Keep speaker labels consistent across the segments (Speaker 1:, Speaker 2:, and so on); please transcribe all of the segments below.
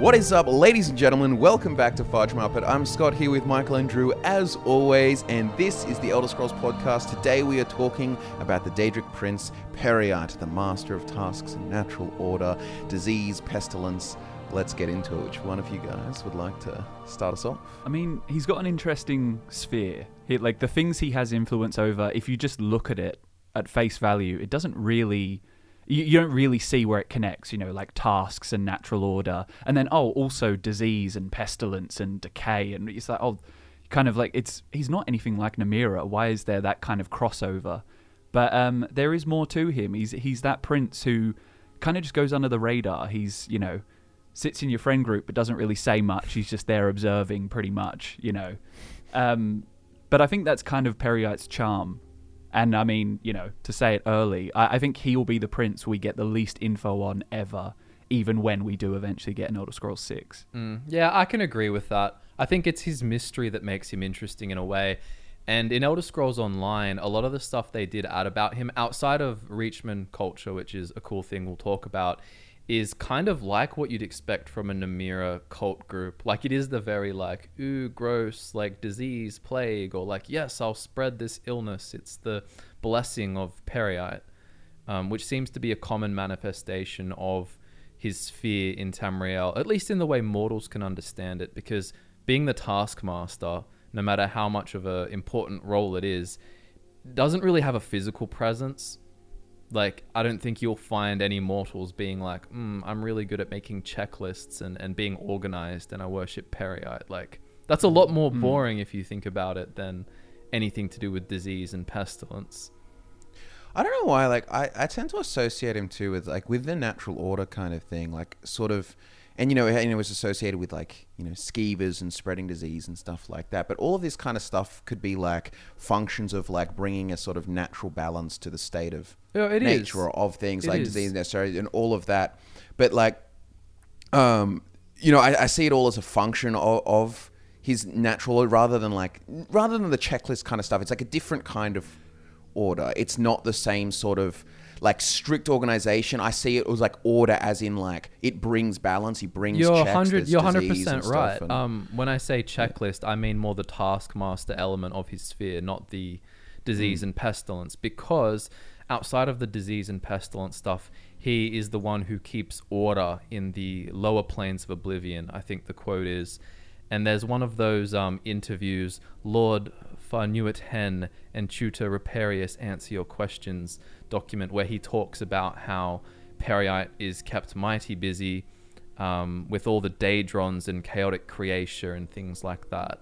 Speaker 1: What is up, ladies and gentlemen? Welcome back to Fudge Muppet. I'm Scott here with Michael and Drew, as always, and this is the Elder Scrolls podcast. Today we are talking about the Daedric Prince, Peryite, the master of tasks and natural order, disease, pestilence. Let's get into it. Which one of you guys would like to start us off?
Speaker 2: I mean, he's got an interesting sphere. Like, the things he has influence over, if you just look at it at face value, it doesn't really... You don't really see where it connects, like tasks and natural order. And then, also disease and pestilence and decay. And it's like, kind of like, he's not anything like Namira. Why is there that kind of crossover? But there is more to him. He's that prince who kind of just goes under the radar. He's, sits in your friend group but doesn't really say much. He's just there observing pretty much, But I think that's kind of Peryite's charm. And I mean, to say it early, I think he'll be the prince we get the least info on ever, even when we do eventually get an Elder Scrolls 6.
Speaker 3: Yeah, I can agree with that. I think it's his mystery that makes him interesting in a way. And in Elder Scrolls Online, a lot of the stuff they did add about him, outside of Reachman culture, which is a cool thing we'll talk about, is kind of like what you'd expect from a Namira cult group. Like, it is the very ooh, gross, disease, plague, or yes, I'll spread this illness. It's the blessing of Peryite, which seems to be a common manifestation of his sphere in Tamriel, at least in the way mortals can understand it, because being the Taskmaster, no matter how much of an important role it is, doesn't really have a physical presence. I don't think you'll find any mortals being I'm really good at making checklists and being organized and I worship Peryite. That's a lot more boring if you think about it than anything to do with disease and pestilence.
Speaker 1: I don't know why, I tend to associate him too with the natural order kind of thing, and it was associated with skeevers and spreading disease and stuff like that. But all of this kind of stuff could be functions of bringing a sort of natural balance to the state of nature of things, disease necessary and all of that. But I see it all as a function of his natural order rather than the checklist kind of stuff. It's a different kind of order. It's not the same sort of strict organization. I see it as order as in it brings balance. He brings
Speaker 3: you're
Speaker 1: checks.
Speaker 3: You're 100% right. When I say checklist, I mean more the taskmaster element of his sphere, not the disease and pestilence, because outside of the disease and pestilence stuff, he is the one who keeps order in the lower planes of oblivion, I think the quote is. And there's one of those interviews, Lord Farnuit Hen and Tutor Reparius Answer Your Questions document, where he talks about how Peryite is kept mighty busy with all the Daedrons and chaotic creation and things like that.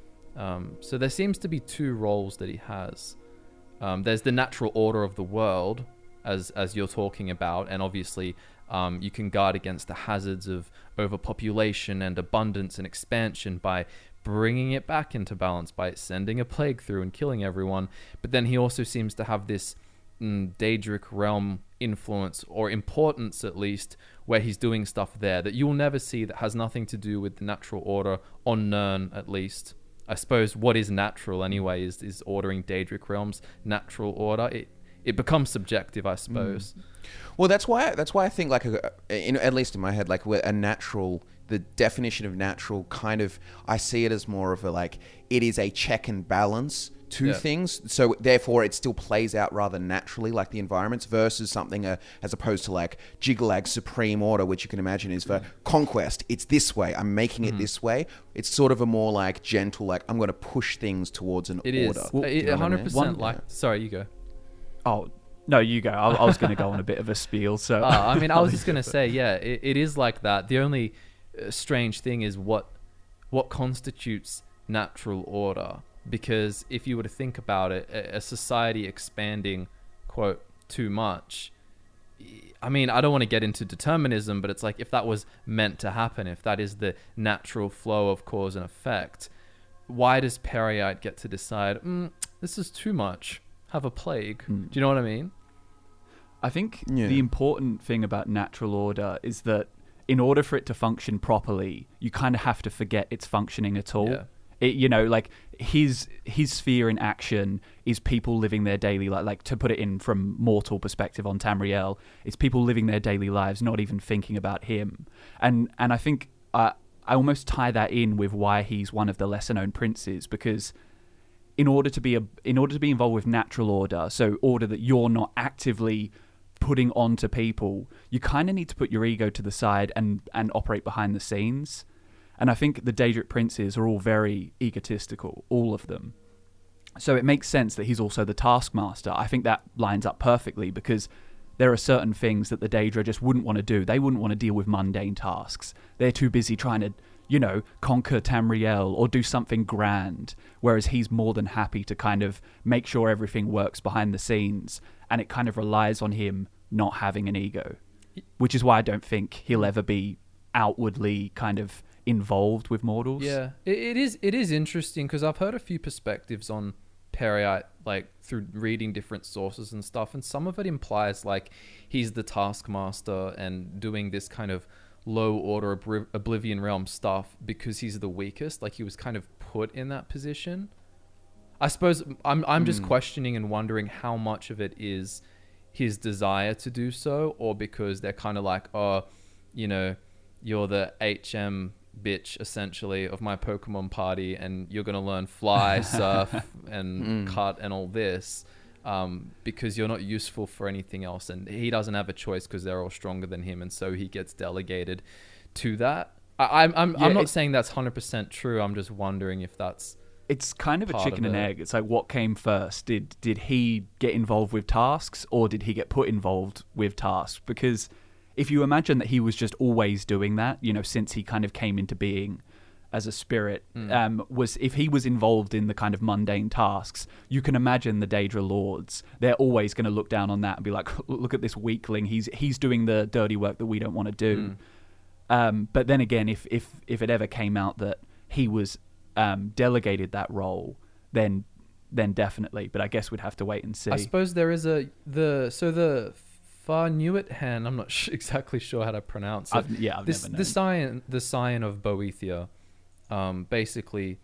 Speaker 3: So there seems to be two roles that he has. There's the natural order of the world, as you're talking about, and obviously you can guard against the hazards of overpopulation and abundance and expansion by bringing it back into balance, by sending a plague through and killing everyone. But then he also seems to have this Daedric realm influence, or importance at least, where he's doing stuff there that you'll never see, that has nothing to do with the natural order on Nirn, at least. I suppose what is natural anyway is ordering Daedric realms natural order. It becomes subjective, I suppose.
Speaker 1: Well, that's why I think at least in my head, a natural, the definition of natural kind of, I see it as more of it is a check and balance to things. So therefore it still plays out rather naturally, like the environments, versus something as opposed to Jiggalag Supreme Order, which you can imagine is for conquest. It's this way. I'm making it this way. It's sort of a more gentle, I'm going to push things towards an order.
Speaker 3: It is. Well, 100% sorry, you go.
Speaker 2: Oh, no, you go. I was going to go on a bit of a spiel. So
Speaker 3: I was just going to say, it is like that. The only strange thing is what constitutes natural order. Because if you were to think about it, a society expanding, quote, too much, I mean, I don't want to get into determinism, but it's if that was meant to happen, if that is the natural flow of cause and effect, why does Peryite get to decide, this is too much? Have a plague. Do you know what I mean?
Speaker 2: I think the important thing about natural order is that in order for it to function properly, you kind of have to forget it's functioning at all. It, his sphere in action is people living their daily life. To put it in from mortal perspective on Tamriel, it's people living their daily lives, not even thinking about him. And I think I almost tie that in with why he's one of the lesser known princes, because in order to be involved with natural order, so order that you're not actively putting onto people, you kind of need to put your ego to the side and operate behind the scenes. And I think the Daedric princes are all very egotistical, all of them. So it makes sense that he's also the taskmaster. I think that lines up perfectly, because there are certain things that the Daedra just wouldn't want to do. They wouldn't want to deal with mundane tasks. They're too busy trying to, conquer Tamriel or do something grand, whereas he's more than happy to kind of make sure everything works behind the scenes, and it kind of relies on him not having an ego, which is why I don't think he'll ever be outwardly kind of involved with mortals.
Speaker 3: Yeah, it is interesting, because I've heard a few perspectives on Peryite, like through reading different sources and stuff, and some of it implies like he's the taskmaster and doing this kind of low order Oblivion Realm stuff because he's the weakest, like he was kind of put in that position. I suppose I'm just questioning and wondering how much of it is his desire to do so, or because they're kind of like, oh, you're the HM bitch essentially of my Pokemon party, and you're gonna learn fly, surf, and cut and all this, because you're not useful for anything else, and he doesn't have a choice because they're all stronger than him, and so he gets delegated to that. I'm not saying that's 100% true. I'm just wondering if
Speaker 2: it's kind of a chicken and egg. It's like, what came first? Did he get involved with tasks, or did he get put involved with tasks? Because if you imagine that he was just always doing that, since he kind of came into being as a spirit, if he was involved in the kind of mundane tasks, you can imagine the Daedra Lords, they're always going to look down on that and be like, look at this weakling, he's doing the dirty work that we don't want to do. But then again, if it ever came out that he was delegated that role, then definitely. But I guess we'd have to wait and see.
Speaker 3: I suppose there is the Farnuit-Han, I'm not exactly sure how to pronounce it.
Speaker 2: I've never known.
Speaker 3: The scion of Boethia, basically.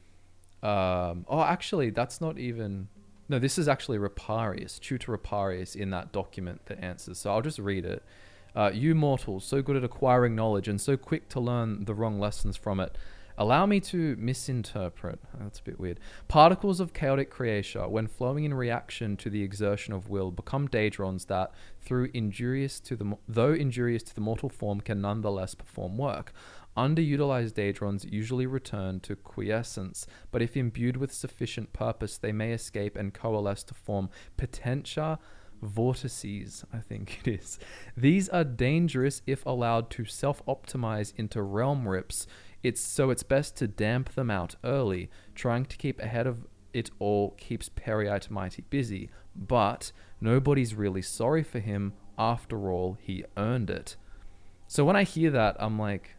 Speaker 3: Actually, that's not even. No, this is actually Riparius, Tutor Riparius, in that document that answers. So I'll just read it. You mortals, so good at acquiring knowledge and so quick to learn the wrong lessons from it, allow me to misinterpret. That's a bit weird. Particles of chaotic creatia, when flowing in reaction to the exertion of will, become daedrons that, though injurious to the mortal form, can nonetheless perform work. Underutilized daedrons usually return to quiescence, but if imbued with sufficient purpose, they may escape and coalesce to form potentia vortices, I think it is. These are dangerous if allowed to self-optimize into realm rips. It's best to damp them out early. Trying to keep ahead of it all keeps Peryite mighty busy, but nobody's really sorry for him. After all, he earned it. So when I hear that, I'm like,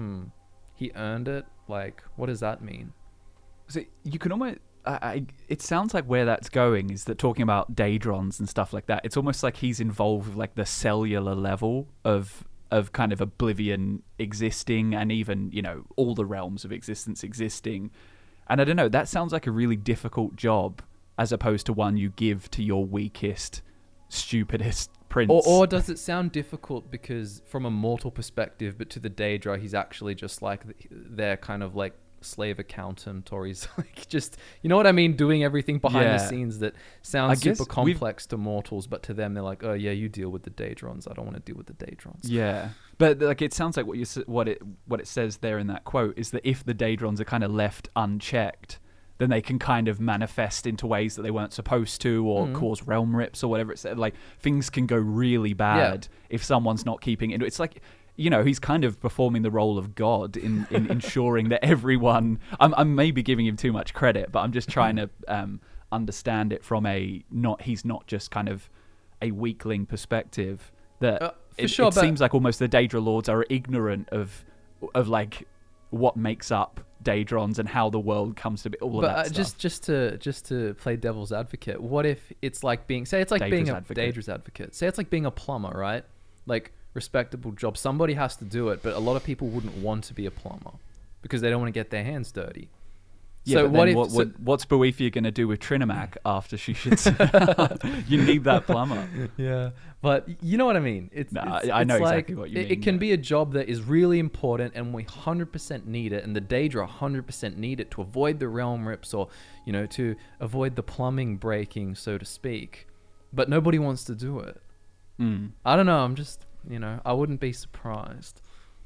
Speaker 3: he earned it? Like, what does that mean?
Speaker 2: So you can almost... it sounds like where that's going is that talking about daedrons and stuff like that, it's almost like he's involved with like the cellular level of kind of Oblivion existing, and even, all the realms of existence existing. And I don't know, that sounds like a really difficult job as opposed to one you give to your weakest, stupidest prince.
Speaker 3: Or does it sound difficult because from a mortal perspective, but to the Daedra, he's actually just like their kind of like slave accountant, or he's like just, you know what I mean, doing everything behind the scenes that sounds super complex to mortals, but to them they're like, oh yeah, you deal with the daedrons, I don't want to deal with the daedrons.
Speaker 2: Yeah, but like it sounds like what it says there in that quote is that if the daedrons are kind of left unchecked, then they can kind of manifest into ways that they weren't supposed to, or cause realm rips or whatever it said. Like things can go really bad if someone's not keeping it. It's like, he's kind of performing the role of God in ensuring that everyone... I'm maybe giving him too much credit, but I'm just trying to understand it from he's not just kind of a weakling perspective. That it seems like almost the Daedra Lords are ignorant of like what makes up daedrons and how the world comes to be. All of that stuff.
Speaker 3: just to play devil's advocate, what if it's like being... Say it's like being a Daedra's advocate. Say it's like being a plumber, right? Like... respectable job. Somebody has to do it, but a lot of people wouldn't want to be a plumber because they don't want to get their hands dirty.
Speaker 2: Yeah, so what's Boethiah going to do with Trinimac after she shits out? You need that plumber.
Speaker 3: Yeah, but you know what I mean.
Speaker 2: I know exactly what you mean.
Speaker 3: It can be a job that is really important, and we 100% need it, and the Daedra 100% need it to avoid the realm rips, or to avoid the plumbing breaking, so to speak. But nobody wants to do it. I don't know. I'm just, I wouldn't be surprised.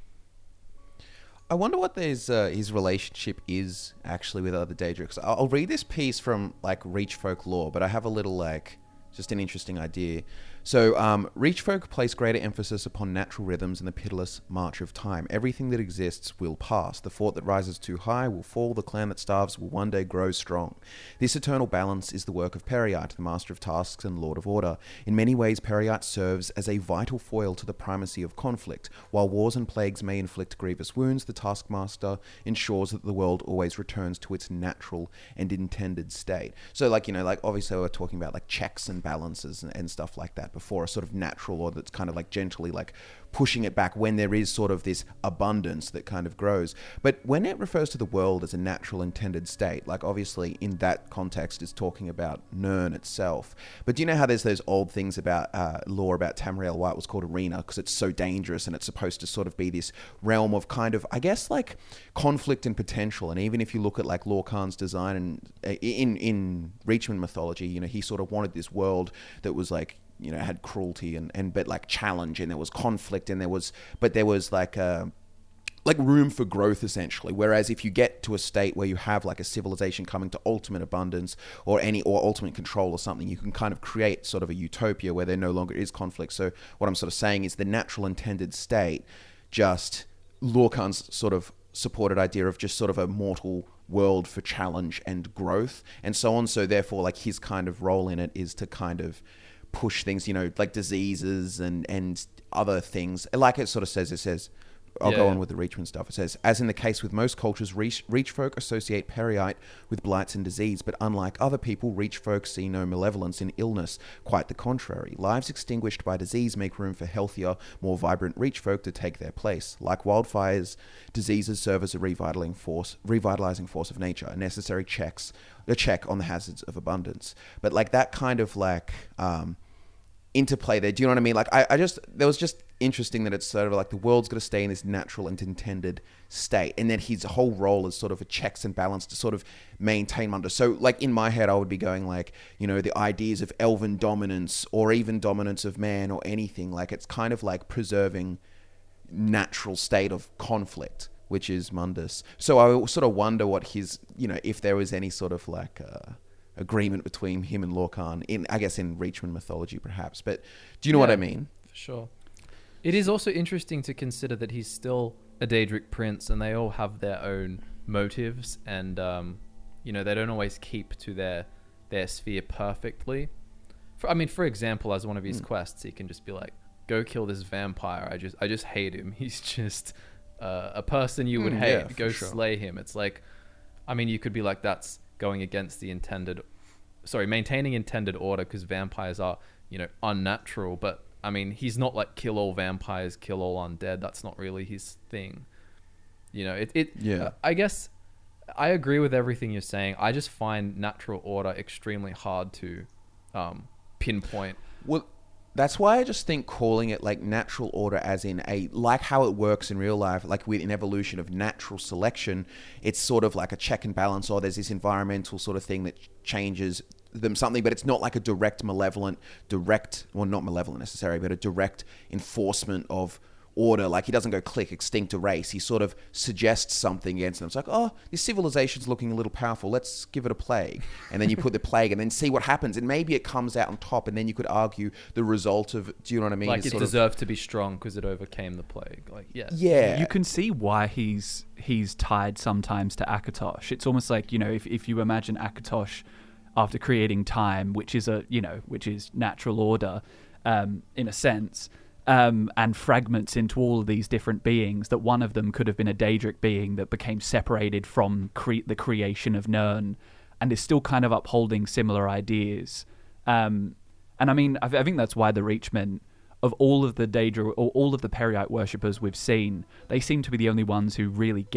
Speaker 1: I wonder what his relationship is actually with other Daedra. I'll read this piece from Reach Folk lore, but I have a little just an interesting idea. So, Reach Folk place greater emphasis upon natural rhythms and the pitiless march of time. Everything that exists will pass. The fort that rises too high will fall. The clan that starves will one day grow strong. This eternal balance is the work of Periite, the master of tasks and lord of order. In many ways, Periite serves as a vital foil to the primacy of conflict. While wars and plagues may inflict grievous wounds, the taskmaster ensures that the world always returns to its natural and intended state. So, obviously we're talking about checks and balances and stuff like that before, a sort of natural order that's kind of gently pushing it back when there is sort of this abundance that kind of grows. But when it refers to the world as a natural intended state, obviously in that context it's talking about Nirn itself. But do you know how there's those old things about lore about Tamriel, why it was called Arena, because it's so dangerous and it's supposed to sort of be this realm of kind of, I guess, conflict and potential. And even if you look at Lorkhan's design and in Reachman mythology, he sort of wanted this world that was had cruelty and but challenge, and there was conflict, and there was room for growth essentially. Whereas if you get to a state where you have a civilization coming to ultimate abundance or ultimate control or something, you can kind of create sort of a utopia where there no longer is conflict. So what I'm sort of saying is the natural intended state, just Lorkhan's sort of supported idea of just sort of a mortal world for challenge and growth and so on. So therefore his kind of role in it is to kind of push things, diseases and other things. It sort of says, I'll go on with the Reachman stuff. It says, as in the case with most cultures, Reach folk associate Periite with blights and disease, but unlike other people, Reach folk see no malevolence in illness. Quite the contrary. Lives extinguished by disease make room for healthier, more vibrant Reach folk to take their place. Like wildfires, diseases serve as a revitalizing force of nature, a necessary check on the hazards of abundance. But that kind of interplay there, do you know what I mean? There was just interesting that it's sort of the world's got to stay in this natural and intended state, and then his whole role is sort of a checks and balance to sort of maintain under. So in my head I would be going the ideas of elven dominance or even dominance of man or anything, it's kind of preserving natural state of conflict, which is Mundus. So I sort of wonder what his, if there was any sort of agreement between him and Lorkhan in Reachman mythology perhaps. But do you know what I mean?
Speaker 3: For sure. It is also interesting to consider that he's still a Daedric prince, and they all have their own motives, and they don't always keep to their sphere perfectly. For example, as one of his quests, he can just be go kill this vampire. I just hate him. He's just a person you would hate. Yeah, go slay him. It's you could be that's going against the maintaining intended order, because vampires are unnatural, but he's not kill all vampires, kill all undead. That's not really his thing. I guess I agree with everything you're saying. I just find natural order extremely hard to pinpoint.
Speaker 1: Well, that's why I just think calling it natural order as in how it works in real life, with an evolution of natural selection, it's sort of a check and balance, or there's this environmental sort of thing that changes them something, but it's not a not malevolent necessarily, but a direct enforcement of order. He doesn't go click, extinct a race. He sort of suggests something against them. It's oh, this civilization's looking a little powerful. Let's give it a plague. And then you put the plague and then see what happens. And maybe it comes out on top, and then you could argue the result of, do you know what I mean?
Speaker 3: It deserved to be strong because it overcame the plague.
Speaker 1: Yeah.
Speaker 2: You can see why he's tied sometimes to Akatosh. It's almost if you imagine Akatosh after creating time, which is natural order, in a sense, and fragments into all of these different beings, that one of them could have been a Daedric being that became separated from the creation of Nirn, and is still kind of upholding similar ideas. And I think that's why the Reachmen, of all of the Daedra or all of the Periite worshippers we've seen, they seem to be the only ones who really get it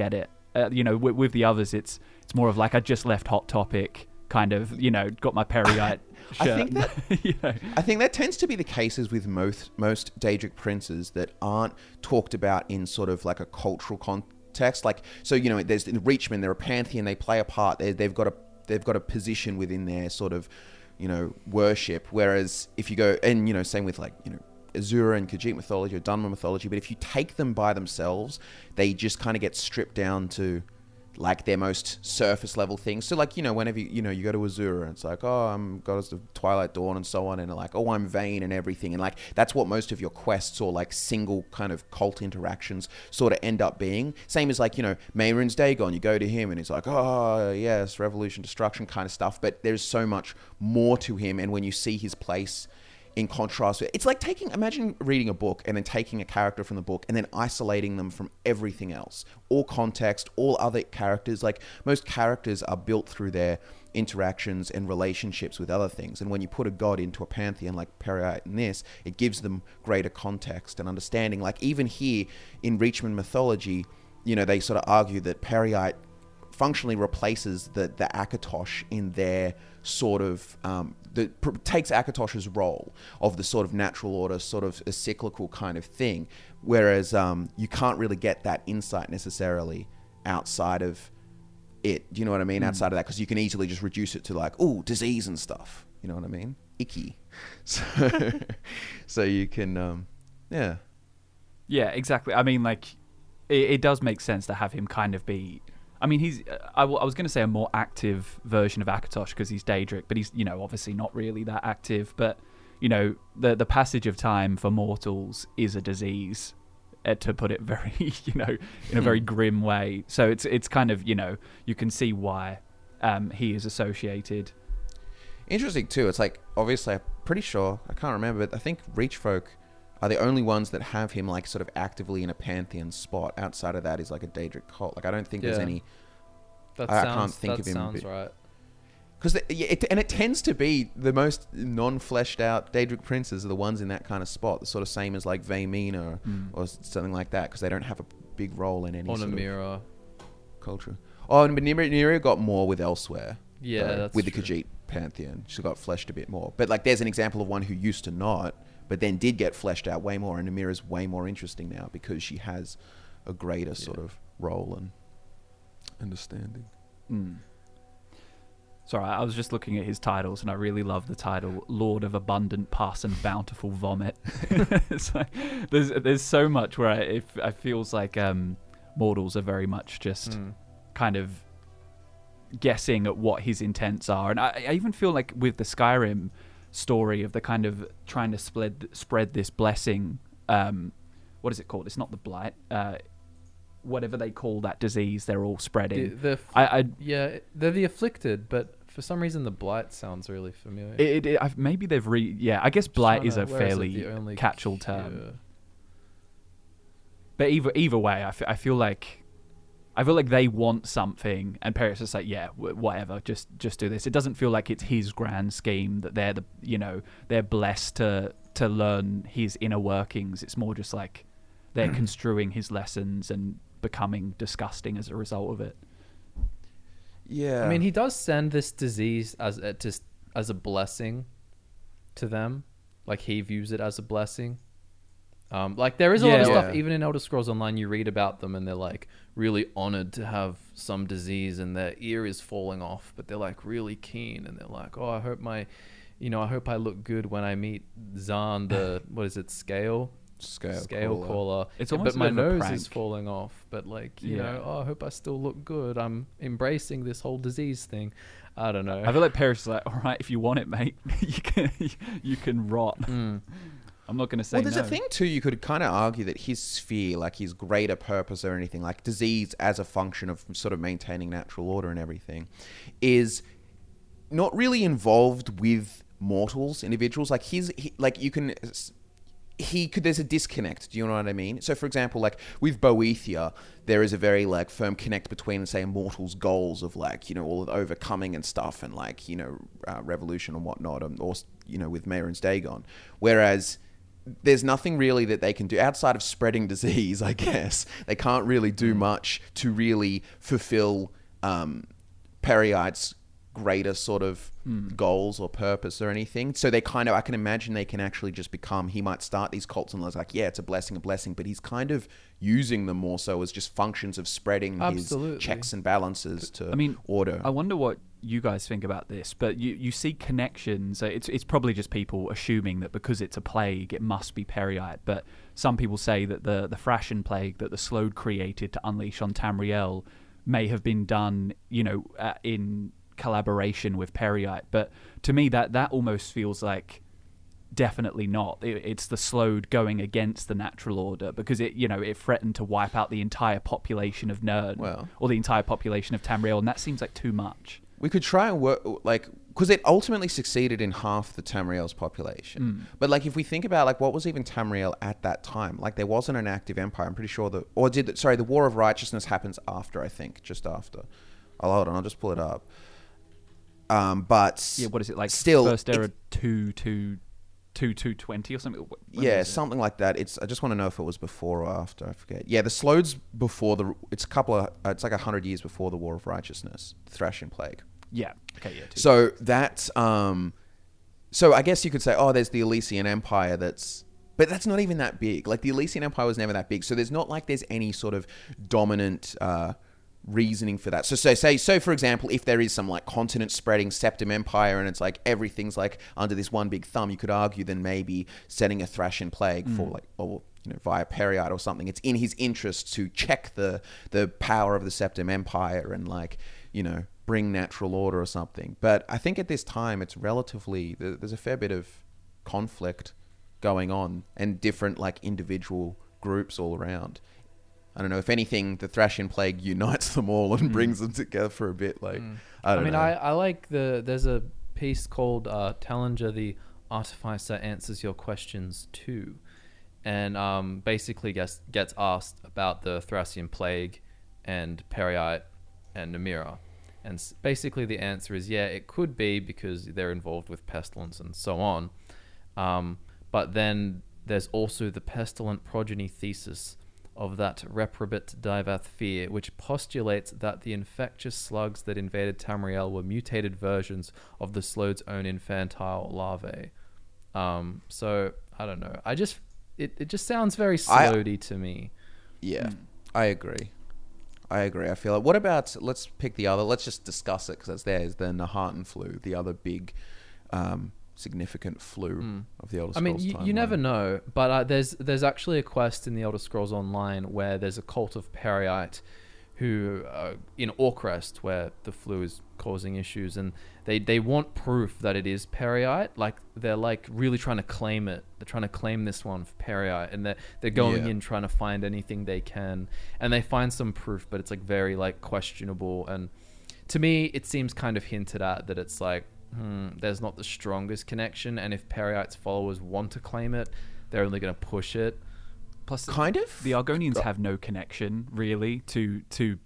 Speaker 2: with the others, it's more of like I just left Hot Topic, kind of, got my Peryite shirt.
Speaker 1: I think that tends to be the cases with most Daedric princes that aren't talked about in sort of like a cultural context. Like, so there's in Reachman, they're a pantheon, they play a part. They've got a position within their sort of worship. Whereas if you go and same with like Azura and Khajiit mythology or Dunmer mythology, but if you take them by themselves, they just kind of get stripped down to like their most surface level things. So like, whenever you go to Azura and it's like, oh, I'm goddess of Twilight Dawn and so on, and like, oh, I'm vain and everything, and like that's what most of your quests or like single kind of cult interactions sort of end up being. Same as like, Mehrunes Dagon, you go to him and he's like, oh yes, revolution, destruction kind of stuff, but there's so much more to him. And when you see his place in contrast, it's like imagine reading a book and then taking a character from the book and then isolating them from everything else, all context, all other characters. Like most characters are built through their interactions and relationships with other things. And when you put a god into a pantheon like Peryite in this, it gives them greater context and understanding. Like even here in Reachman mythology, they sort of argue that Peryite functionally replaces the Akatosh in their sort of takes Akatosh's role of the sort of natural order, sort of a cyclical kind of thing, whereas you can't really get that insight necessarily outside of it. Do you know what I mean? Outside of that, because you can easily just reduce it to like, oh, disease and stuff. You know what I mean? Icky. So you can, yeah.
Speaker 2: Yeah, exactly. I mean, like, it does make sense to have him kind of be... I mean, he's... I was going to say a more active version of Akatosh because he's Daedric, but he's, obviously not really that active. But, the passage of time for mortals is a disease, to put it very, in a very grim way. So it's kind of, you can see why he is associated.
Speaker 1: Interesting, too. It's like, obviously, I'm pretty sure, I can't remember, but I think Reachfolk are the only ones that have him like sort of actively in a pantheon spot. Outside of that is like a Daedric cult. Like I don't think there's any. I can't think of him.
Speaker 3: That sounds right.
Speaker 1: Because it tends to be the most non-fleshed out Daedric princes are the ones in that kind of spot. The sort of same as like Vaymina or something like that, because they don't have a big role in any sort of culture. Oh, but Nymeria got more with Elsewhere.
Speaker 3: Yeah, that's
Speaker 1: with
Speaker 3: true.
Speaker 1: The Khajiit pantheon, she got fleshed a bit more. But like, there's an example of one who used to not, but then did get fleshed out way more, and Nymeria way more interesting now because she has a greater sort of role and understanding.
Speaker 2: Sorry, I was just looking at his titles, and I really love the title "Lord of Abundant Pus and Bountiful Vomit." It's like, there's so much where it feels like mortals are very much just kind of guessing at what his intents are, and I even feel like with the Skyrim story of the kind of trying to spread this blessing, what is it called? It's not the blight, whatever they call that disease they're all spreading.
Speaker 3: Yeah, they're the afflicted, but for some reason the blight sounds really familiar.
Speaker 2: Maybe they've I guess blight is a fairly catch-all term. But either way, I feel like they want something, and Peryite's just like, yeah, whatever, just do this. It doesn't feel like it's his grand scheme that they're blessed to learn his inner workings. It's more just like they're construing his lessons and becoming disgusting as a result of it.
Speaker 1: Yeah,
Speaker 3: I mean, he does send this disease as a blessing to them. Like he views it as a blessing. Like there is a lot of stuff, even in Elder Scrolls Online, you read about them and they're like really honored to have some disease and their ear is falling off, but they're like really keen and they're like, oh, I hope I look good when I meet Zahn, the, what is it, Scale caller.
Speaker 2: It's almost
Speaker 3: but my nose
Speaker 2: prank.
Speaker 3: Is falling off, but like, you know, oh, I hope I still look good. I'm embracing this whole disease thing. I don't know.
Speaker 2: I feel like Paris is like, all right, if you want it, mate, you can rot. I'm not going to say no.
Speaker 1: Well, there's a thing too, you could kind of argue that his sphere, like his greater purpose or anything, like disease as a function of sort of maintaining natural order and everything, is not really involved with mortals, individuals. Like there's a disconnect. Do you know what I mean? So, for example, like with Boethia, there is a very like firm connect between, say, a mortal's goals of like, you know, all of the overcoming and stuff, and like, you know, revolution and whatnot, or you know, with Mehrunes Dagon. Whereas there's nothing really that they can do outside of spreading disease, I guess. They can't really do much to really fulfill Peryite's greater sort of goals or purpose or anything. So they kind of, I can imagine they can actually just become, he might start these cults and it's like, yeah, it's a blessing, but he's kind of using them more so as just functions of spreading his checks and balances to order.
Speaker 2: I wonder what you guys think about this, but you see connections. It's probably just people assuming that because it's a plague, it must be Peryite. But some people say that the Thrasian plague that the Slode created to unleash on Tamriel may have been done, in collaboration with Peryite. But to me, that almost feels like definitely not. It's the Slode going against the natural order because it threatened to wipe out the entire population of Nirn or the entire population of Tamriel, and that seems like too much.
Speaker 1: We could try and work, because it ultimately succeeded in half the Tamriel's population. But, if we think about, what was even Tamriel at that time? there wasn't an active empire. I'm pretty sure the War of Righteousness happens after, I think, just after. Hold on, I'll just pull it up. But...
Speaker 2: Yeah, what is it,
Speaker 1: still,
Speaker 2: First Era 220 or something?
Speaker 1: Something like that. I just want to know if it was before or after, I forget. Yeah, the Slode's before it's it's like 100 years before the War of Righteousness, the Thrasian Plague.
Speaker 2: Yeah. Okay. Yeah.
Speaker 1: So that's so I guess you could say, there's the Elysian Empire but that's not even that big. The Elysian Empire was never that big. So there's not there's any sort of dominant reasoning for that. So for example, if there is some continent spreading Septim Empire and it's everything's under this one big thumb, you could argue then maybe setting a Thrasian Plague for via Peryite or something. It's in his interest to check the power of the Septim Empire and bring natural order or something. But I think at this time it's relatively, there's a fair bit of conflict going on and different individual groups all around. I don't know, if anything, the Thrasian Plague unites them all and brings them together for a bit. I don't know.
Speaker 3: I like there's a piece called Tallinger the Artificer Answers Your Questions Too, and basically gets asked about the Thrasian Plague and Peryite and Namira. And basically the answer is, yeah, it could be because they're involved with pestilence and so on. But then there's also the pestilent progeny thesis of that reprobate Divath Fear, which postulates that the infectious slugs that invaded Tamriel were mutated versions of the Slode's own infantile larvae. So, I don't know. It just sounds very Slody to me.
Speaker 1: Yeah, I agree. I feel what about, let's pick the other, let's just discuss it because there's the Nahartan flu, the other big significant flu of the Elder Scrolls timeline.
Speaker 3: You never know, but there's actually a quest in the Elder Scrolls Online where there's a cult of Peryite who, in Orcrest, where the flu is causing issues, and they want proof that it is Peryite. They're really trying to claim it. They're trying to claim this one for Peryite, and they're going in trying to find anything they can, and they find some proof, but it's very questionable. And to me, it seems kind of hinted at that it's there's not the strongest connection, and if Peryite's followers want to claim it, they're only going to push it.
Speaker 2: Plus, the Argonians have no connection really to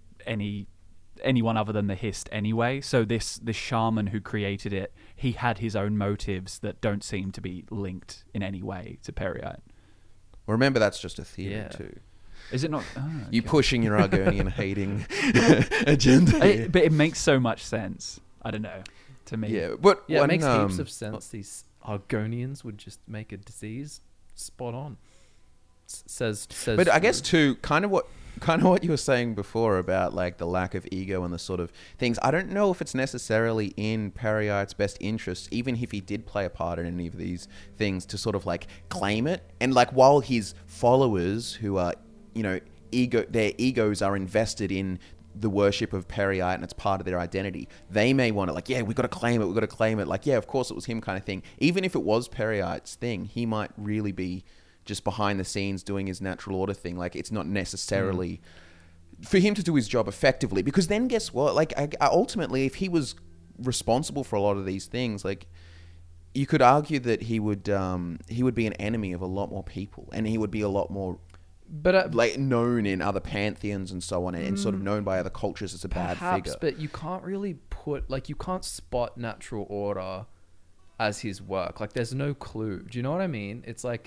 Speaker 2: anyone other than the Hist anyway. So this shaman who created it, he had his own motives that don't seem to be linked in any way to Peryite.
Speaker 1: Well, remember, that's just a theory too.
Speaker 2: Is it not? Oh, okay.
Speaker 1: You pushing your Argonian hating agenda.
Speaker 2: But it makes so much sense. I don't know. To me,
Speaker 1: but
Speaker 3: it makes heaps of sense. These Argonians would just make a disease spot on. Says.
Speaker 1: But I guess too, kind of what you were saying before about the lack of ego and the sort of things. I don't know if it's necessarily in Peryite's best interest, even if he did play a part in any of these things, to sort of claim it. And while his followers, who are their egos are invested in the worship of Peryite and it's part of their identity, they may want to we've got to claim it. Of course it was him kind of thing. Even if it was Peryite's thing, he might really be just behind the scenes doing his natural order thing. It's not necessarily for him to do his job effectively, because then guess what? Ultimately, if he was responsible for a lot of these things, you could argue that he would be an enemy of a lot more people, and he would be a lot more known in other pantheons and so on, and sort of known by other cultures as a bad figure.
Speaker 3: But you can't really put you can't spot natural order as his work. There's no clue. Do you know what I mean? It's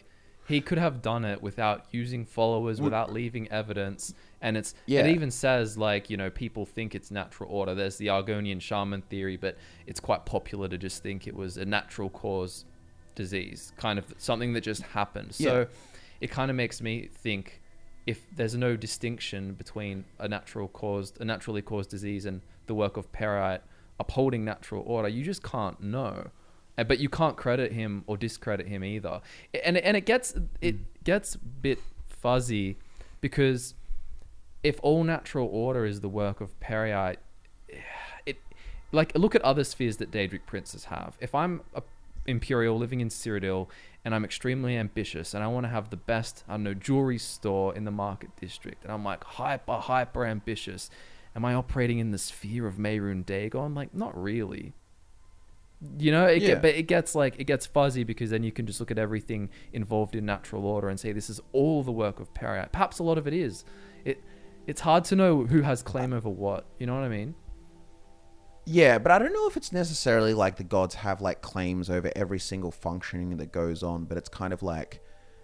Speaker 3: He could have done it without using followers, without leaving evidence. And it even says, like, you know, people think it's natural order. There's the Argonian shaman theory, but it's quite popular to just think it was a natural cause disease, kind of something that just happened. So it kind of makes me think, if there's no distinction between a naturally caused disease and the work of Peryite upholding natural order, you just can't know. But you can't credit him or discredit him either. And it gets a bit fuzzy, because if all natural order is the work of Peryite, like, look at other spheres that Daedric princes have. If I'm a Imperial living in Cyrodiil and I'm extremely ambitious and I want to have the best, I don't know, jewelry store in the market district, and I'm like hyper ambitious, am I operating in the sphere of Mehrunes Dagon? Like, not really. You know, but it gets fuzzy, because then you can just look at everything involved in natural order and say this is all the work of Peryite. Perhaps a lot of it is. It's hard to know who has claim over what. You know what I mean?
Speaker 1: Yeah, but I don't know if it's necessarily like the gods have like claims over every single functioning that goes on, but it's kind of like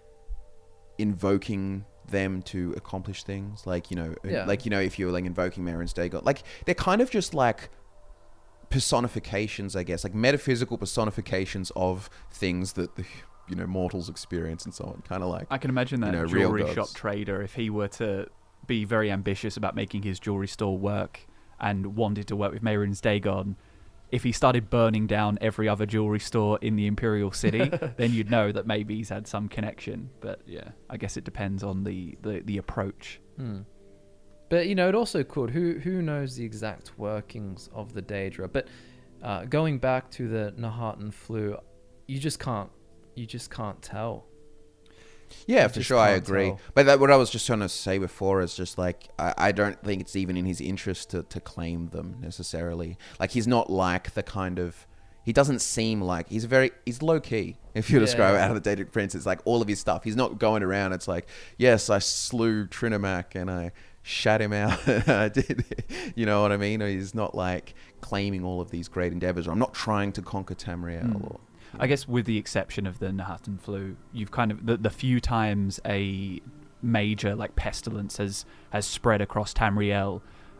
Speaker 1: invoking them to accomplish things. Like, you know, if you're like invoking Mehrunes Dagon, like they're kind of just like personifications, I guess, like metaphysical personifications of things that the, you know, mortals experience and so on. Kind of like,
Speaker 2: I can imagine that,
Speaker 1: you know,
Speaker 2: jewelry shop trader, if he were to be very ambitious about making his jewelry store work and wanted to work with Mehrunes Dagon, if he started burning down every other jewelry store in the Imperial City, then you'd know that maybe he's had some connection. But yeah, I guess it depends on the approach.
Speaker 3: But, you know, it also could. Who knows the exact workings of the Daedra? But going back to the Nahartan flu, you just can't tell.
Speaker 1: Yeah, for sure, I agree. But what I was just trying to say before is just like, I don't think it's even in his interest to claim them necessarily. Like, he's not like the kind of... He doesn't seem like... He's low key, if you describe it out of the Daedric Prince. It's like all of his stuff. He's not going around. It's like, yes, I slew Trinomac and I shat him out. I did, you know what I mean? Or he's not like claiming all of these great endeavors. Or I'm not trying to conquer Tamriel. Or,
Speaker 2: I guess with the exception of the Nahartan flu, you've kind of the few times a major like pestilence has spread across Tamriel,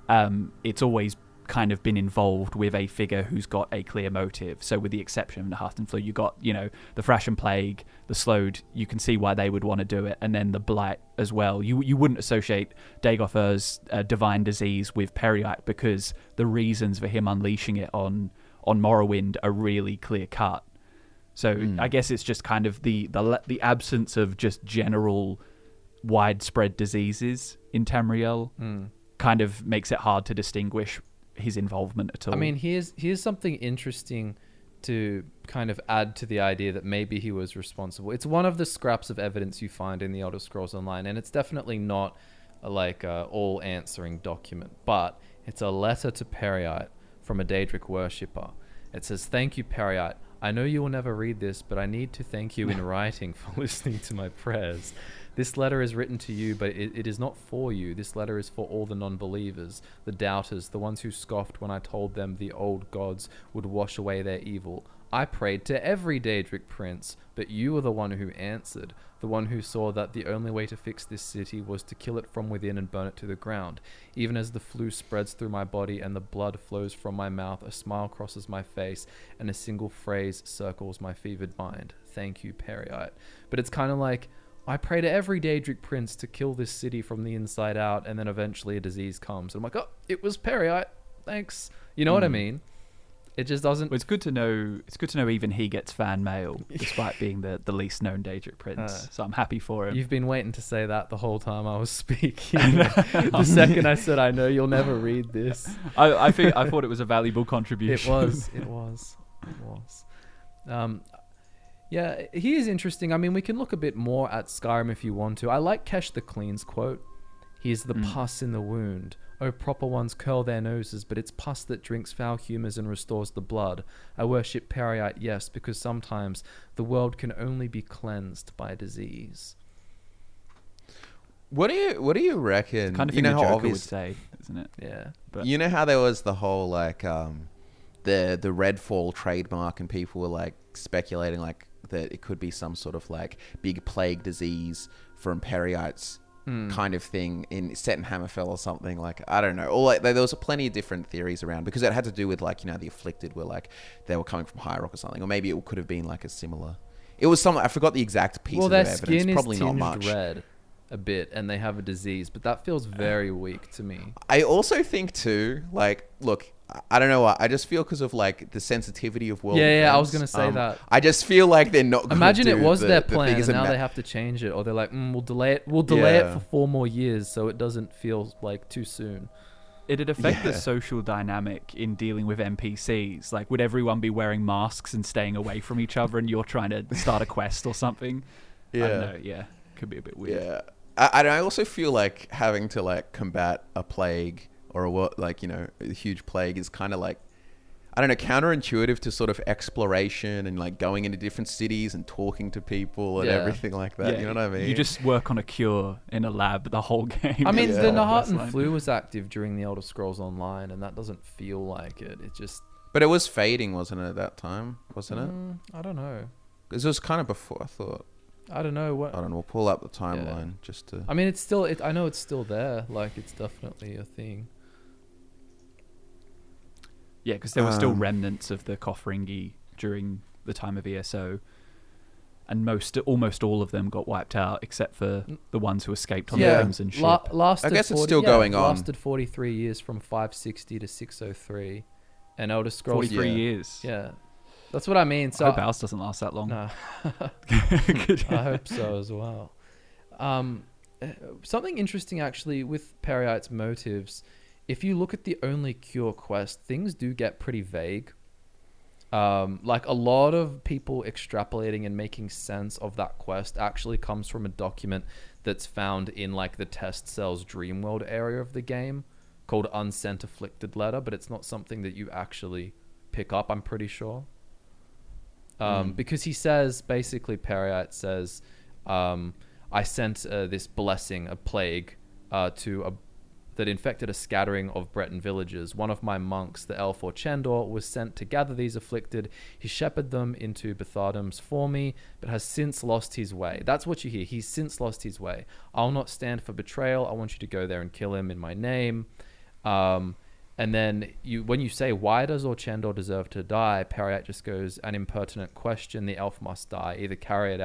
Speaker 2: it's always kind of been involved with a figure who's got a clear motive. So with the exception of the Nahartan flu, you got, you know, the Thrashen Plague, the Slode. You can see why they would want to do it, and then the Blight as well. You wouldn't associate Dagoth Ur's divine disease with Peryite, because the reasons for him unleashing it on Morrowind are really clear cut. So I guess it's just kind of the absence of just general widespread diseases in Tamriel kind of makes it hard to distinguish his involvement at all.
Speaker 3: I mean, here's something interesting to kind of add to the idea that maybe he was responsible. It's one of the scraps of evidence you find in the Elder Scrolls Online, and it's definitely not like a all-answering document, but it's a letter to Peryite from a Daedric worshipper. It says, "Thank you, Peryite. I know you will never read this, but I need to thank you in writing for listening to my prayers. This letter is written to you, but it is not for you. This letter is for all the non-believers, the doubters, the ones who scoffed when I told them the old gods would wash away their evil. I prayed to every Daedric prince, but you were the one who answered, the one who saw that the only way to fix this city was to kill it from within and burn it to the ground. Even as the flu spreads through my body and the blood flows from my mouth, a smile crosses my face and a single phrase circles my fevered mind. Thank you, Peryite." But it's kind of like, I pray to every Daedric prince to kill this city from the inside out, and then eventually a disease comes. And I'm like, oh, it was Peryite. Thanks. You know what I mean? It just doesn't...
Speaker 2: Well, it's good to know even he gets fan mail, despite being the least known Daedric prince. So I'm happy for him.
Speaker 3: You've been waiting to say that the whole time I was speaking. The second I said, I know you'll never read this.
Speaker 2: I thought it was a valuable contribution.
Speaker 3: It was. Yeah, he is interesting. I mean, we can look a bit more at Skyrim if you want to. I like Kesh the Clean's quote. He is the pus in the wound. Oh, proper ones curl their noses, but it's pus that drinks foul humours and restores the blood. I worship Peryite, yes, because sometimes the world can only be cleansed by disease.
Speaker 1: What do you reckon?
Speaker 2: It's kind of thing the Joker would say, isn't it?
Speaker 3: Yeah.
Speaker 1: But you know how there was the whole like the Redfall trademark, and people were like speculating like that it could be some sort of like big plague disease from Peryite's kind of thing set in Hammerfell or something. Like, I don't know. Or like, there was plenty of different theories around, because it had to do with like, you know, the Afflicted were like, they were coming from High Rock or something, or maybe it could have been like a similar. It was some. I forgot the exact piece of evidence.
Speaker 3: Well, their skin
Speaker 1: Probably
Speaker 3: is
Speaker 1: not
Speaker 3: tinged
Speaker 1: much.
Speaker 3: red a bit, and they have a disease, but that feels very weak to me.
Speaker 1: I also think too, like, look, I don't know why. I just feel because of like the sensitivity of world.
Speaker 3: Yeah, I was
Speaker 1: events,
Speaker 3: gonna say that.
Speaker 1: I just feel like they're not.
Speaker 3: Imagine it was their
Speaker 1: the
Speaker 3: plan,
Speaker 1: thing is
Speaker 3: and now
Speaker 1: ima-
Speaker 3: they have to change it, or they're like, we'll delay it. We'll delay it
Speaker 1: Yeah.
Speaker 3: for 4 more years, so it doesn't feel like too soon.
Speaker 2: It'd affect the
Speaker 1: Yeah.
Speaker 2: social dynamic in dealing with NPCs. Like, would everyone be wearing masks and staying away from each other, and you're trying to start a quest or something? I don't know. Yeah, could be a bit weird.
Speaker 1: Yeah, I also feel like having to like combat a plague or a huge plague is kind of like, I don't know, counterintuitive to sort of exploration and like going into different cities and talking to people and
Speaker 3: Yeah.
Speaker 1: everything like that. You know what I mean?
Speaker 2: You just work on a cure in a lab the whole game.
Speaker 3: I mean,
Speaker 1: Yeah.
Speaker 3: the
Speaker 2: That's
Speaker 3: Nahartan
Speaker 2: fine.
Speaker 3: flu was active during the Elder Scrolls Online, and that doesn't feel like it. It just,
Speaker 1: But it was fading, wasn't it, at that time? Wasn't it?
Speaker 3: I don't know.
Speaker 1: Because it was kind of before, I thought.
Speaker 3: I don't know what.
Speaker 1: I don't know. We'll pull up the timeline just to.
Speaker 3: I mean, it's still. I know it's still there. Like, it's definitely a thing.
Speaker 2: Yeah, because there were still remnants of the Kothringi during the time of ESO, and almost all of them got wiped out, except for the ones who escaped on the Crimson ship.
Speaker 3: Lasted
Speaker 1: I guess it's
Speaker 3: 40
Speaker 1: still going on.
Speaker 3: Lasted 43 years from 560 to 603, and Elder Scrolls.
Speaker 2: 43
Speaker 1: Yeah.
Speaker 2: years.
Speaker 3: Yeah, that's what I mean. So
Speaker 2: I hope ours doesn't last that long.
Speaker 3: No. I hope so as well. Something interesting actually with Peryite's motives. If you look at the Only Cure quest, things do get pretty vague. Like, a lot of people extrapolating and making sense of that quest actually comes from a document that's found in like the test cell's Dreamworld area of the game called Unsent Afflicted Letter, but it's not something that you actually pick up, I'm pretty sure. Because he says, basically Peryite says, I sent this blessing, a plague, that infected a scattering of Breton villages. One of my monks, the elf Orchendor, was sent to gather these afflicted. He shepherded them into Bethardums for me, but has since lost his way. That's what you hear. He's since lost his way. I'll not stand for betrayal. I want you to go there and kill him in my name. And then when you say, why does Orchendor deserve to die? Peryite just goes, an impertinent question. The elf must die. Either carry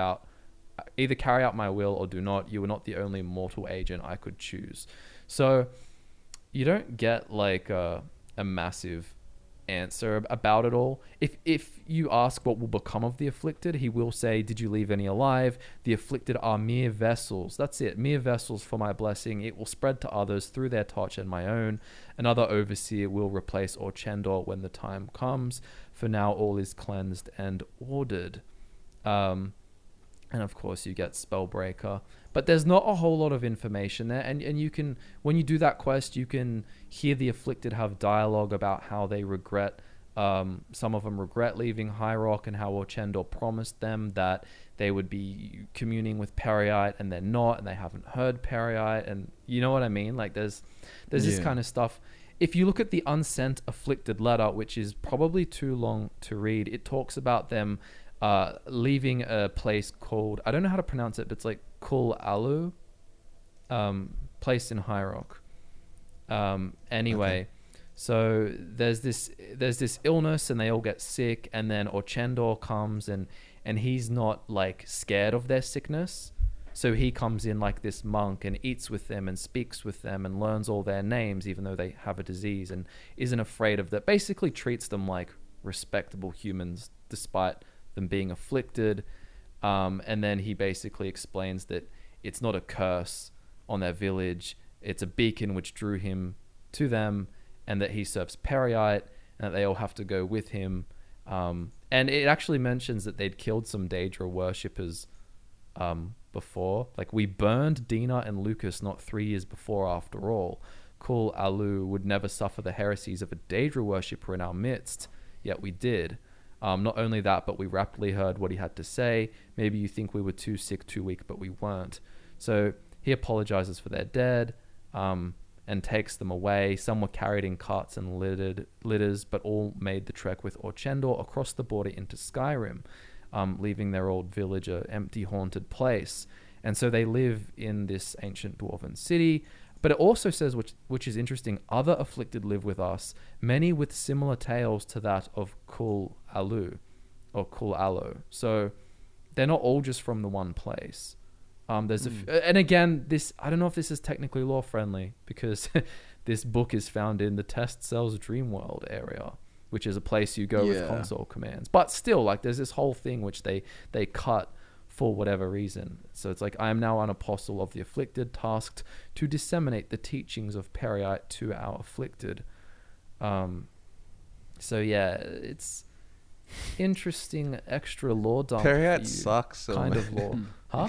Speaker 3: out my will or do not. You are not the only mortal agent I could choose. So you don't get like a massive answer about it all. If you ask what will become of the afflicted, he will say, did you leave any alive? The afflicted are mere vessels. That's it. Mere vessels for my blessing. It will spread to others through their touch and my own. Another overseer will replace Orchendor when the time comes. For now, all is cleansed and ordered. And of course you get Spellbreaker, but there's not a whole lot of information there. And you can, when you do that quest, you can hear the afflicted have dialogue about how they regret, some of them regret leaving High Rock, and how Orchendor promised them that they would be communing with Peryite, and they're not, and they haven't heard Peryite, and you know what I mean? Like there's this kind of stuff. If you look at the Unsent Afflicted Letter, which is probably too long to read, it talks about them leaving a place called, I don't know how to pronounce it, but it's like Kul Alu, place in High Rock. Anyway, so there's this illness, and they all get sick, and then Orchendor comes, and he's not like scared of their sickness, so he comes in like this monk and eats with them and speaks with them and learns all their names, even though they have a disease, and isn't afraid of that. Basically treats them like respectable humans despite them being afflicted. And then he basically explains that it's not a curse on their village, it's a beacon which drew him to them, and that he serves Peryite, and that they all have to go with him. And it actually mentions that they'd killed some Daedra worshippers before. Like, we burned Dina and Lucas not 3 years before, after all. Kul Alu would never suffer the heresies of a Daedra worshipper in our midst, yet we did. Not only that, but we rapidly heard what he had to say. Maybe you think we were too sick, too weak, but we weren't. So he apologizes for their dead, and takes them away. Some were carried in carts and litters, but all made the trek with Orchendor across the border into Skyrim. leaving their old village, a empty, haunted place. And so they live in this ancient dwarven city. But it also says, which is interesting, other afflicted live with us, many with similar tales to that of Kul Alu, or Kul Alo. So they're not all just from the one place. There's and again, this, I don't know if this is technically law friendly, because this book is found in the Test Cells Dreamworld area, which is a place you go with console commands. But still, like, there's this whole thing which they cut for whatever reason. So it's like, I am now an apostle of the afflicted, tasked to disseminate the teachings of Periite to our afflicted. So yeah, it's interesting extra law dump.
Speaker 1: Periite sucks.
Speaker 3: Kind of law. Huh?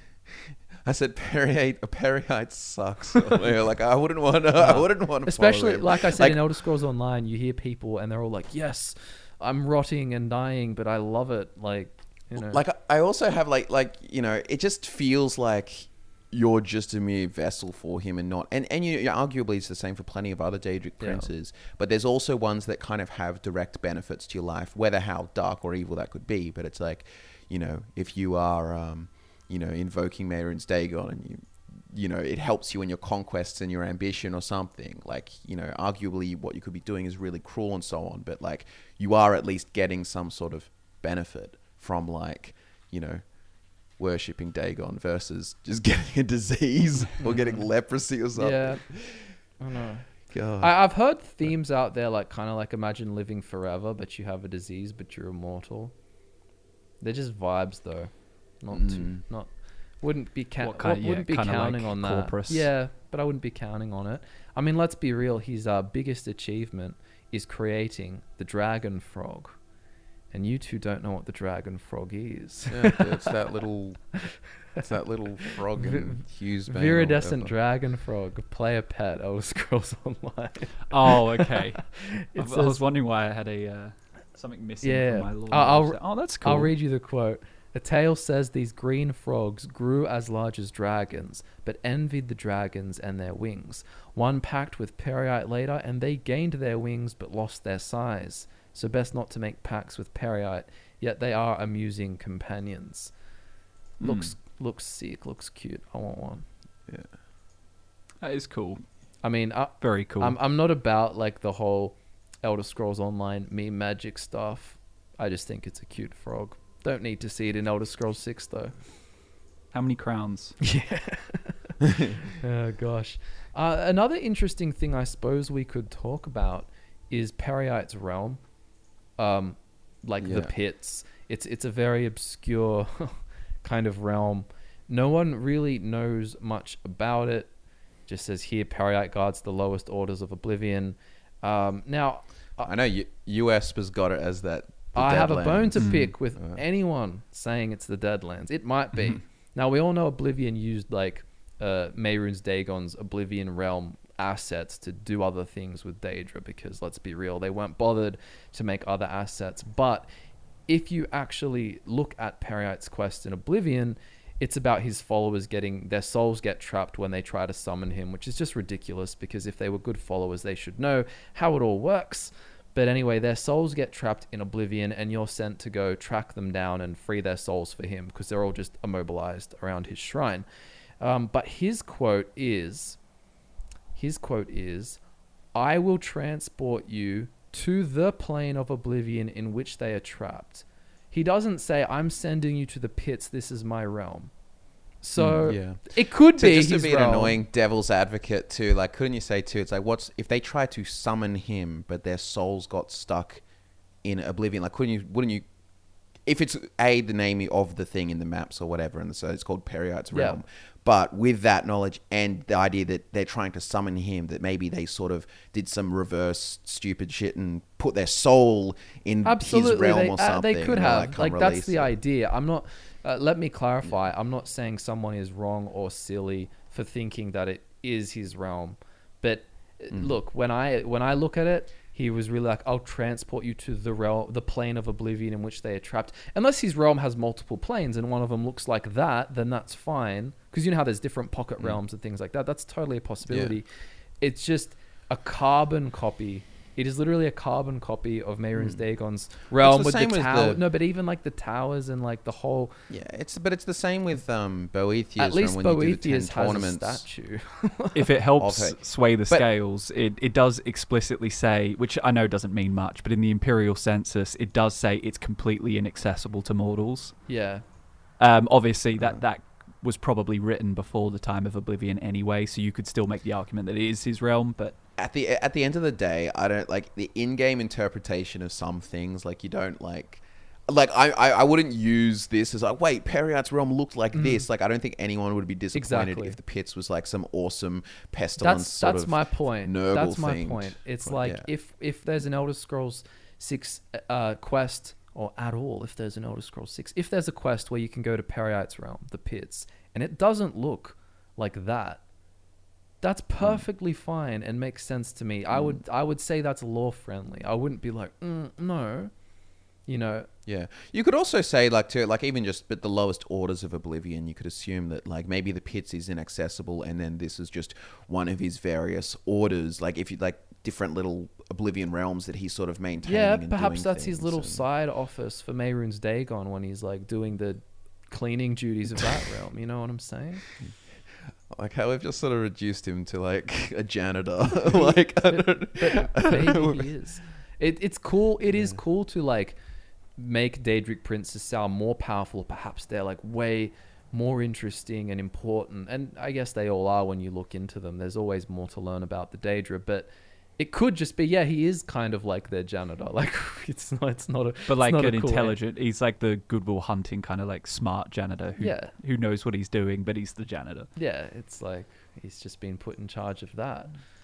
Speaker 1: I said Periite sucks. Like, I wouldn't want to.
Speaker 3: Especially, like I said, in Elder Scrolls Online, you hear people and they're all like, "Yes, I'm rotting and dying, but I love it." Like, you know.
Speaker 1: Like, I also have like you know, it just feels like you're just a mere vessel for him, and not. And arguably it's the same for plenty of other Daedric princes. But there's also ones that kind of have direct benefits to your life, whether how dark or evil that could be. But it's like, you know, if you are you know, invoking Mehrunes Dagon, and you know, it helps you in your conquests and your ambition or something. Like, you know, arguably what you could be doing is really cruel and so on, but like, you are at least getting some sort of benefit from, like, you know, worshipping Dagon versus just getting a disease or getting leprosy or something.
Speaker 3: Yeah, I know.
Speaker 1: God.
Speaker 3: I've heard themes out there, like, kind of like, imagine living forever, but you have a disease, but you're immortal. They're just vibes, though. Wouldn't be counting on that.
Speaker 2: Corpus.
Speaker 3: Yeah, but I wouldn't be counting on it. I mean, let's be real. His biggest achievement is creating the dragon frog, and you two don't know what the dragon frog is.
Speaker 1: Yeah, it's that little frog in Hughes Bane.
Speaker 3: Viridescent dragon frog. Play a pet. Elder Scrolls Online.
Speaker 2: Oh, okay. I was wondering why I had something missing from my lore. Oh, that's cool.
Speaker 3: I'll read you the quote. A tale says these green frogs grew as large as dragons, but envied the dragons and their wings. One packed with Periite later, and they gained their wings but lost their size. So best not to make pacts with Periite, yet they are amusing companions. Looks sick, looks cute. I want one.
Speaker 1: Yeah.
Speaker 2: That is cool.
Speaker 3: I mean,
Speaker 2: very cool.
Speaker 3: I'm not about, like, the whole Elder Scrolls Online meme magic stuff. I just think it's a cute frog. Don't need to see it in Elder Scrolls 6, though.
Speaker 2: How many crowns?
Speaker 3: Yeah. Oh, gosh. Another interesting thing I suppose we could talk about is Periite's realm. The pits. It's a very obscure kind of realm. No one really knows much about it. Just says here, Periite guards the lowest orders of Oblivion. Now...
Speaker 1: I know US has got it as that...
Speaker 3: I have a bone to pick with anyone saying it's the Deadlands. It might be. Now, we all know Oblivion used, like, Mehrunes Dagon's Oblivion realm assets to do other things with Daedra, because, let's be real, they weren't bothered to make other assets. But if you actually look at Periite's quest in Oblivion, it's about his followers getting... Their souls get trapped when they try to summon him, which is just ridiculous, because if they were good followers, they should know how it all works. But anyway, their souls get trapped in Oblivion, and you're sent to go track them down and free their souls for him, because they're all just immobilized around his shrine. But his quote is, "I will transport you to the plane of Oblivion in which they are trapped." He doesn't say, "I'm sending you to the pits, this is my realm." So it could be
Speaker 1: just to
Speaker 3: his
Speaker 1: be
Speaker 3: realm.
Speaker 1: an annoying devil's advocate too. Like, couldn't you say too? It's like, what's if they try to summon him, but their souls got stuck in Oblivion? Like, wouldn't you? If it's the name of the thing in the maps or whatever, and so it's called Periite's realm. But with that knowledge and the idea that they're trying to summon him, that maybe they sort of did some reverse stupid shit and put their soul in his realm or something.
Speaker 3: They could have. Like, that's the idea. I'm not... let me clarify. I'm not saying someone is wrong or silly for thinking that it is his realm. But look, when I look at it, he was really like, "I'll transport you to the plane of Oblivion in which they are trapped." Unless his realm has multiple planes and one of them looks like that, then that's fine. Because you know how there's different pocket realms and things like that. That's totally a possibility. Yeah. It's just a carbon copy It is literally a carbon copy of Mehrunes Dagon's realm with the tower. No, but even like the towers and like the whole.
Speaker 1: Yeah, it's the same with Boethius.
Speaker 3: At least
Speaker 1: when you do the 10
Speaker 3: Boethius has
Speaker 1: tournaments.
Speaker 3: a statue.
Speaker 2: If it helps sway the scales, it does explicitly say, which I know doesn't mean much, but in the Imperial Census, it does say it's completely inaccessible to mortals.
Speaker 3: Yeah.
Speaker 2: Obviously, that was probably written before the time of Oblivion anyway, so you could still make the argument that it is his realm, but
Speaker 1: at the end of the day, I don't like the in-game interpretation of some things. Like, you don't like I wouldn't use this as like, wait, Periite's realm looked like this. Like, I don't think anyone would be disappointed if the pits was like some awesome pestilence.
Speaker 3: That's my point. That's my
Speaker 1: thing.
Speaker 3: point. It's like if there's an Elder Scrolls 6 quest, or at all, if there's an Elder Scrolls 6, if there's a quest where you can go to Periite's realm, the pits, and it doesn't look like that, that's perfectly fine and makes sense to me. I would say that's lore friendly. I wouldn't be like, no, you know.
Speaker 1: Yeah, you could also say even just but the lowest orders of Oblivion, you could assume that like maybe the pits is inaccessible, and then this is just one of his various orders. Like if you like different little Oblivion realms that he's sort of maintaining.
Speaker 3: Yeah,
Speaker 1: and
Speaker 3: perhaps
Speaker 1: doing
Speaker 3: that's his little side office for Mehrunes Dagon when he's like doing the cleaning duties of that realm. You know what I'm saying?
Speaker 1: Like how we've just sort of reduced him to like a janitor. Like,
Speaker 3: but maybe he is. It's cool. It is cool to like make Daedric princes sound more powerful. Perhaps they're like way more interesting and important. And I guess they all are when you look into them. There's always more to learn about the Daedra, but it could just be, he is kind of like their janitor. Like it's not a,
Speaker 2: but like
Speaker 3: an
Speaker 2: cool intelligent, he's like the Good Will Hunting kind of like smart janitor who knows what he's doing, but he's the janitor.
Speaker 3: Yeah, it's like he's just been put in charge of that.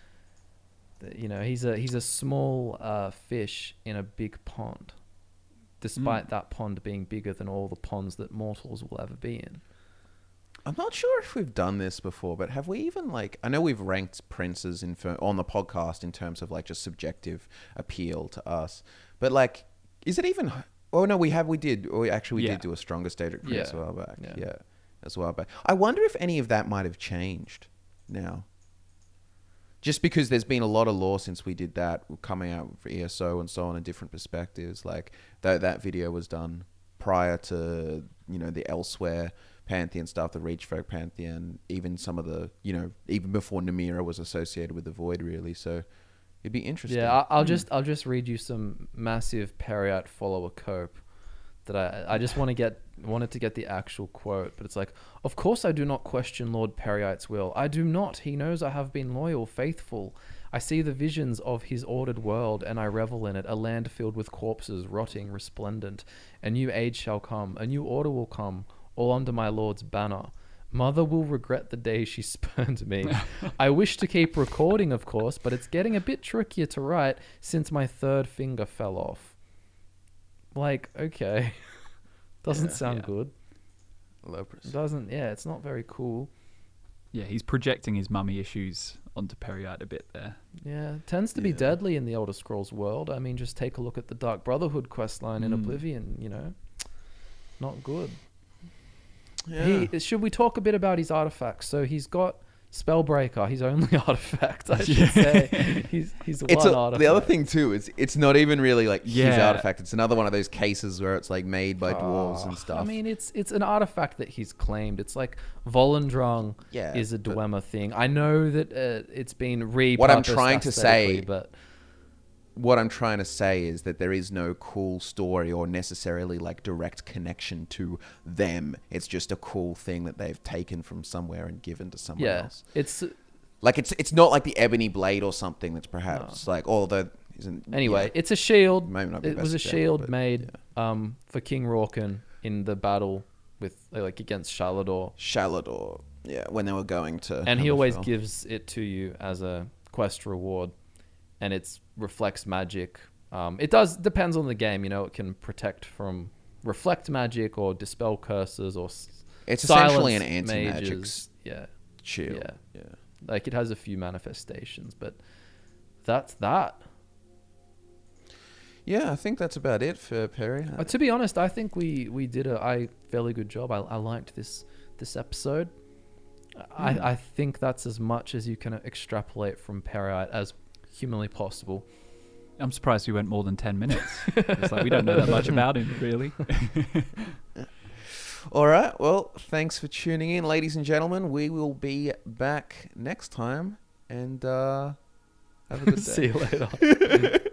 Speaker 3: You know, he's a small fish in a big pond, despite that pond being bigger than all the ponds that mortals will ever be in.
Speaker 1: I'm not sure if we've done this before, but have we even like? I know we've ranked princes on the podcast in terms of like just subjective appeal to us, but like, is it even? Oh no, we did. We did do a strongest Daedric prince a while back. Yeah, as well back. I wonder if any of that might have changed now. Just because there's been a lot of lore since we did that coming out for ESO and so on, and different perspectives. Like that video was done prior to the Elsewhere Pantheon stuff, the Reachfolk Pantheon, even some of the, even before Namira was associated with the Void, really. So it'd be interesting.
Speaker 3: Yeah, I'll just read you some massive Periite follower cope that I just wanted to get the actual quote, but it's like, of course I do not question Lord Periite's will. I do not. He knows I have been loyal, faithful. I see the visions of his ordered world, and I revel in it, a land filled with corpses, rotting, resplendent. A new age shall come, a new order will come, all under my lord's banner. Mother will regret the day she spurned me. I wish to keep recording, of course, but it's getting a bit trickier to write since my third finger fell off. Like, okay. Doesn't sound good. Doesn't, it's not very cool.
Speaker 2: Yeah, he's projecting his mummy issues onto Periite a bit there.
Speaker 3: Yeah, tends to be deadly in the Elder Scrolls world. I mean, just take a look at the Dark Brotherhood questline in Oblivion, Not good. Yeah. Should we talk a bit about his artifacts? So he's got Spellbreaker, his only artifact, I should say. He's one artifact.
Speaker 1: The other thing too is it's not even really like his artifact. It's another one of those cases where it's like made by dwarves and stuff.
Speaker 3: I mean, it's an artifact that he's claimed. It's like Volendrung is a Dwemer thing. I know that it's been repurposed.
Speaker 1: What I'm trying to say,
Speaker 3: but
Speaker 1: what I'm trying to say is that there is no cool story or necessarily like direct connection to them. It's just a cool thing that they've taken from somewhere and given to someone else.
Speaker 3: It's
Speaker 1: like it's not like the Ebony Blade or something that's perhaps like, although isn't.
Speaker 3: Anyway, it's a shield.
Speaker 1: It
Speaker 3: was a shield made for King Rorken in the battle with against Shalador.
Speaker 1: When they were going to.
Speaker 3: And he always gives it to you as a quest reward. And it reflects magic. It depends on the game. It can protect from reflect magic or dispel curses or
Speaker 1: it's essentially an anti-magic shield.
Speaker 3: Yeah. Like it has a few manifestations, but that's that.
Speaker 1: Yeah, I think that's about it for Perry.
Speaker 3: To be honest, I think we did a fairly good job. I liked this episode. I think that's as much as you can extrapolate from Periite as humanly possible.
Speaker 2: I'm surprised we went more than 10 minutes. It's like we don't know that much about him, really.
Speaker 1: All right. Well, thanks for tuning in, ladies and gentlemen. We will be back next time, and have a good day.
Speaker 3: See you later.